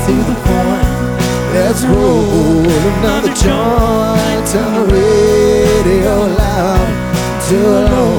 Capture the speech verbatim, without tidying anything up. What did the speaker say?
to the point. Let's roll another joint, turn the radio loud till